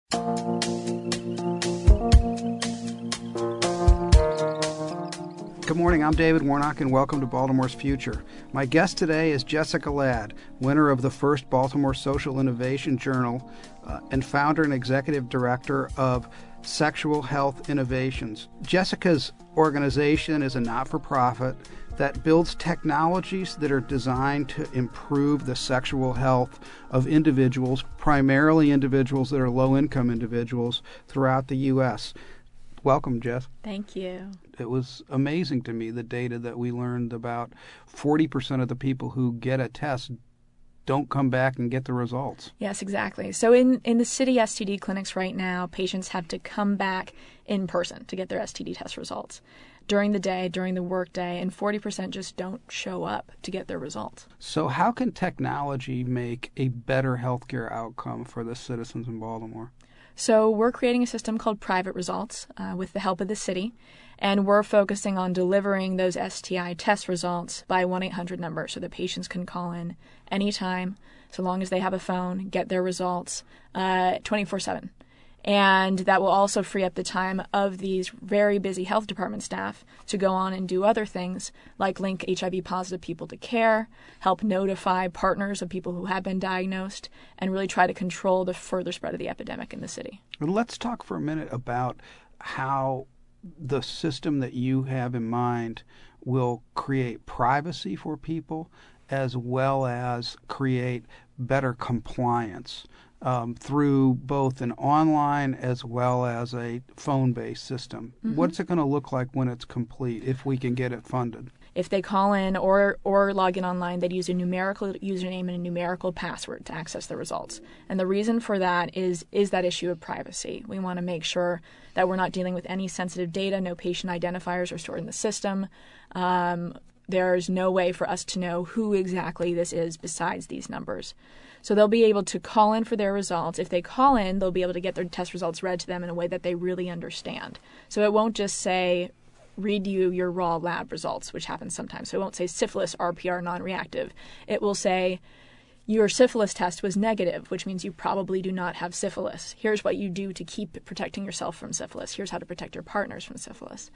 Good morning, I'm David Warnock, and welcome to Baltimore's Future. My guest today is Jessica Ladd, winner of the first Baltimore Social Innovation Journal and founder and executive director of Sexual Health Innovations. Jessica's organization is a not-for-profit that builds technologies that are designed to improve the sexual health of individuals, primarily individuals that are low-income individuals throughout the U.S. Welcome, Jess. Thank you. It was amazing to me, the data that we learned about 40% of the people who get a test don't come back and get the results. Yes, exactly. So in the city STD clinics right now, patients have to come back in person to get their STD test results during the day, during the work day, and 40% just don't show up to get their results. So how can technology make a better healthcare outcome for the citizens in Baltimore? So we're creating a system called Private Results with the help of the city, and we're focusing on delivering those STI test results by a 1-800 number so that patients can call in anytime, so long as they have a phone, get their results 24/7. And that will also free up the time of these very busy health department staff to go on and do other things like link HIV-positive people to care, help notify partners of people who have been diagnosed, and really try to control the further spread of the epidemic in the city. Let's talk for a minute about how the system that you have in mind will create privacy for people as well as create better compliance through both an online as well as a phone-based system. Mm-hmm. What's it going to look like when it's complete, if we can get it funded? If they call in or log in online, they'd use a numerical username and a numerical password to access the results. And the reason for that is that issue of privacy. We want to make sure that we're not dealing with any sensitive data. No patient identifiers are stored in the system. There's no way for us to know who exactly this is besides these numbers. So they'll be able to call in for their results. If they call in, they'll be able to get their test results read to them in a way that they really understand. So it won't just say, read you your raw lab results, which happens sometimes. So it won't say syphilis, RPR, non-reactive. It will say, your syphilis test was negative, which means you probably do not have syphilis. Here's what you do to keep protecting yourself from syphilis. Here's how to protect your partners from syphilis.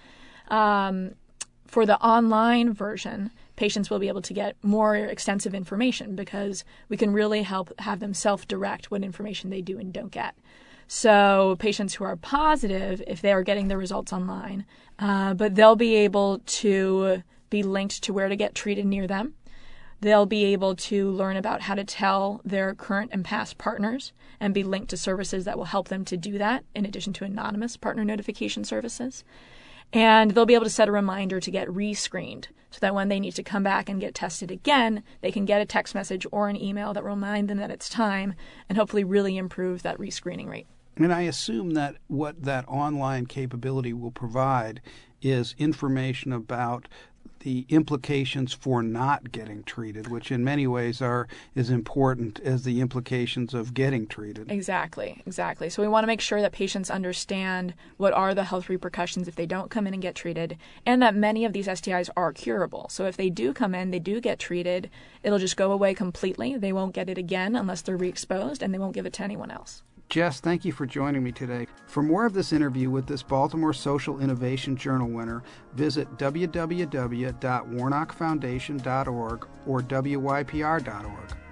For the online version, patients will be able to get more extensive information because we can really help have them self-direct what information they do and don't get. So patients who are positive, if they are getting their results online, but they'll be able to be linked to where to get treated near them. They'll be able to learn about how to tell their current and past partners and be linked to services that will help them to do that, in addition to anonymous partner notification services. And they'll be able to set a reminder to get rescreened so that when they need to come back and get tested again, they can get a text message or an email that will remind them that it's time and hopefully really improve that rescreening rate. And I assume that what that online capability will provide is information about the implications for not getting treated, which in many ways are as important as the implications of getting treated. Exactly. So we want to make sure that patients understand what are the health repercussions if they don't come in and get treated, and that many of these STIs are curable. So if they do come in, they do get treated, it'll just go away completely. They won't get it again unless they're re-exposed, and they won't give it to anyone else. Jess, thank you for joining me today. For more of this interview with this Baltimore Social Innovation Journal winner, visit www.warnockfoundation.org or wypr.org.